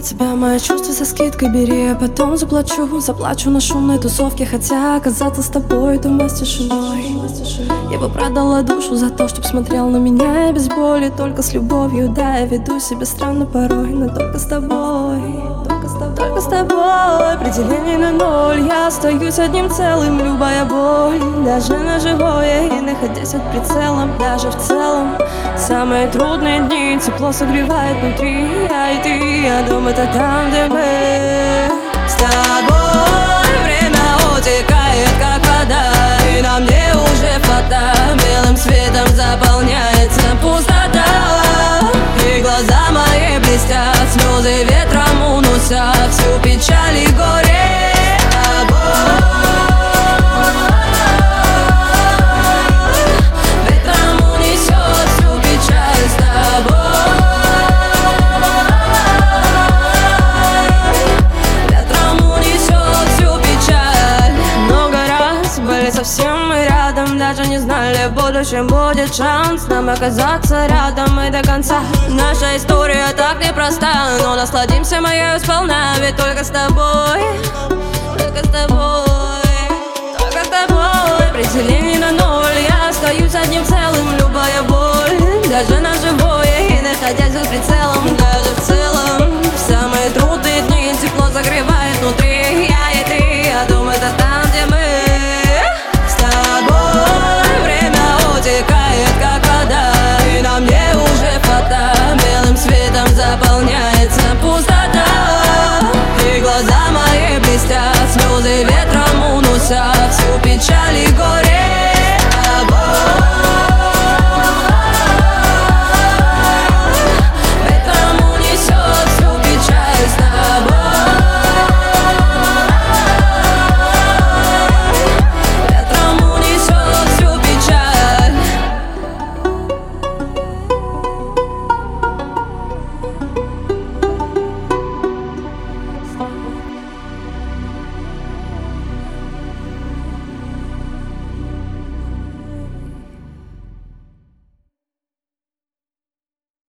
тебя мои чувства со скидкой бери, а потом заплачу. Заплачу на шумной тусовке, хотя оказаться с тобой дома с тишиной. Я бы продала душу за то, чтоб смотрел на меня без боли, только с любовью. Да, я веду себя странно порой, но только с тобой. Только с тобой, определение на ноль. Я остаюсь одним целым, любая боль, даже на живое, и находясь под прицелом, даже в целом. Самые трудные дни тепло согревает внутри. Я и ты, я дом — это там, где мы. С тобой время утекает, как вода, и на мне уже фото белым светом заполняется пустота. И глаза мои блестят, слезы ветром уносят всю печаль и горе. С тобой ветром унесет всю печаль. С тобой ветром унесет всю печаль. Много раз были совсем мы рядом, даже не знали, в будущем будет шанс нам оказаться рядом и до конца. Наша история так непроста, но насладимся мы ею сполна, ведь только с тобой, только с тобой, только с тобой определение